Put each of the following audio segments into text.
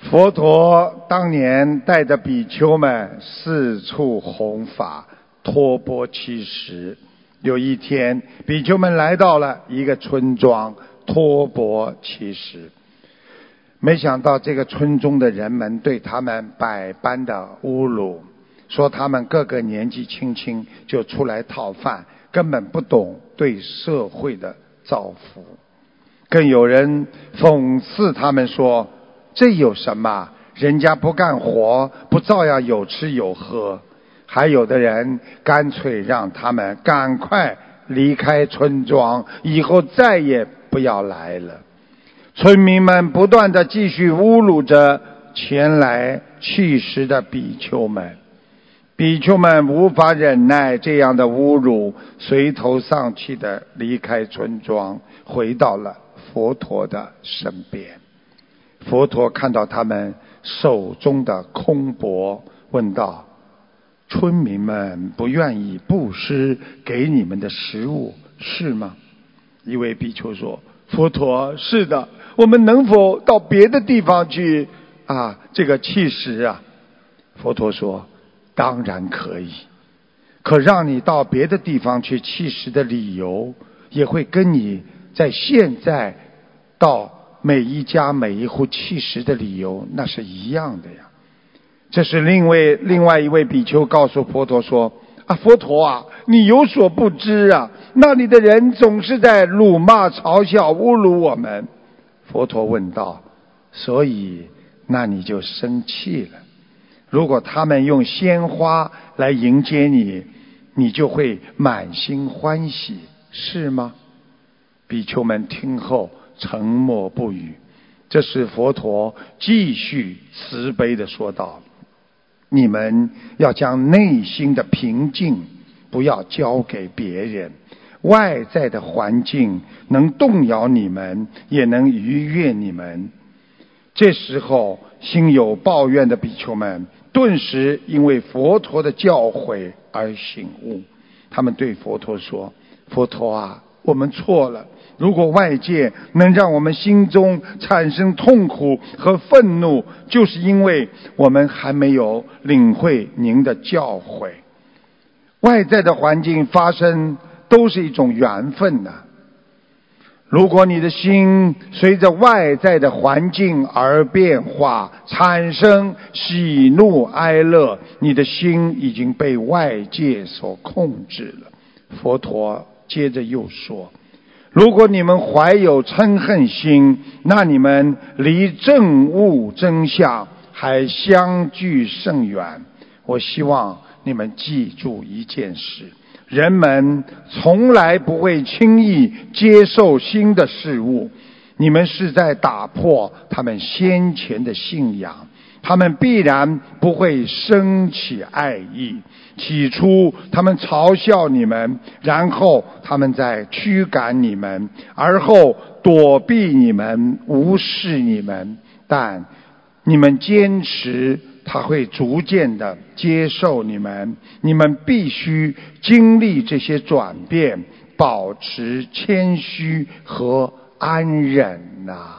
佛陀当年带着比丘们四处弘法，托钵乞食。有一天，比丘们来到了一个村庄，托钵乞食。没想到这个村中的人们对他们百般的侮辱，说他们个个年纪轻轻就出来讨饭，根本不懂对社会的造福。更有人讽刺他们说，这有什么？人家不干活，不照样有吃有喝？还有的人干脆让他们赶快离开村庄，以后再也不要来了。村民们不断地继续侮辱着前来乞食的比丘们。比丘们无法忍耐这样的侮辱，垂头丧气地离开村庄，回到了佛陀的身边。佛陀看到他们手中的空钵，问道：村民们不愿意布施给你们的食物，是吗？一位比丘说：佛陀，是的，我们能否到别的地方去乞食啊？佛陀说：当然可以，可让你到别的地方去乞食的理由，也会跟你在现在到每一家每一户乞食的理由那是一样的呀。这是另外一位比丘告诉佛陀说：佛陀啊，你有所不知啊，那里的人总是在辱骂嘲笑侮辱我们。佛陀问道：所以那你就生气了？如果他们用鲜花来迎接你，你就会满心欢喜，是吗？比丘们听后沉默不语。这时佛陀继续慈悲地说道：你们要将内心的平静不要交给别人，外在的环境能动摇你们，也能愉悦你们。这时候心有抱怨的比丘们顿时因为佛陀的教诲而醒悟。他们对佛陀说：佛陀啊，我们错了，如果外界能让我们心中产生痛苦和愤怒，就是因为我们还没有领会您的教诲。外在的环境发生都是一种缘分呐。如果你的心随着外在的环境而变化，产生喜怒哀乐，你的心已经被外界所控制了。佛陀接着又说：如果你们怀有嗔恨心，那你们离证悟真相还相距甚远。我希望你们记住一件事，人们从来不会轻易接受新的事物，你们是在打破他们先前的信仰，他们必然不会生起爱意。起初他们嘲笑你们，然后他们再驱赶你们，而后躲避你们，无视你们。但你们坚持，他会逐渐的接受你们。你们必须经历这些转变，保持谦虚和安忍呐。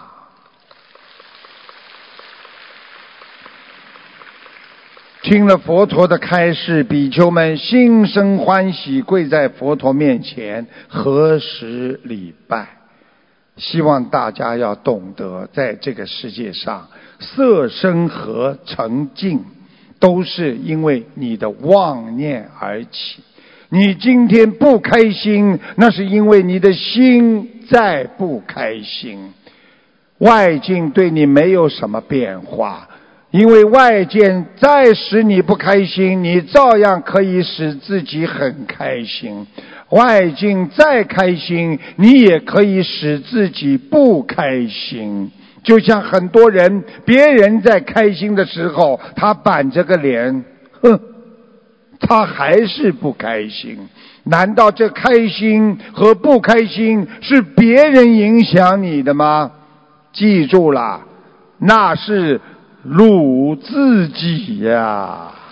听了佛陀的开示，比丘们心生欢喜，跪在佛陀面前合十礼拜。希望大家要懂得，在这个世界上，色身和沉静都是因为你的妄念而起。你今天不开心，那是因为你的心在不开心。外境对你没有什么变化，因为外界再使你不开心，你照样可以使自己很开心。外境再开心，你也可以使自己不开心。就像很多人，别人在开心的时候，他板着个脸，他还是不开心。难道这开心和不开心是别人影响你的吗？记住了，那是辱自己呀。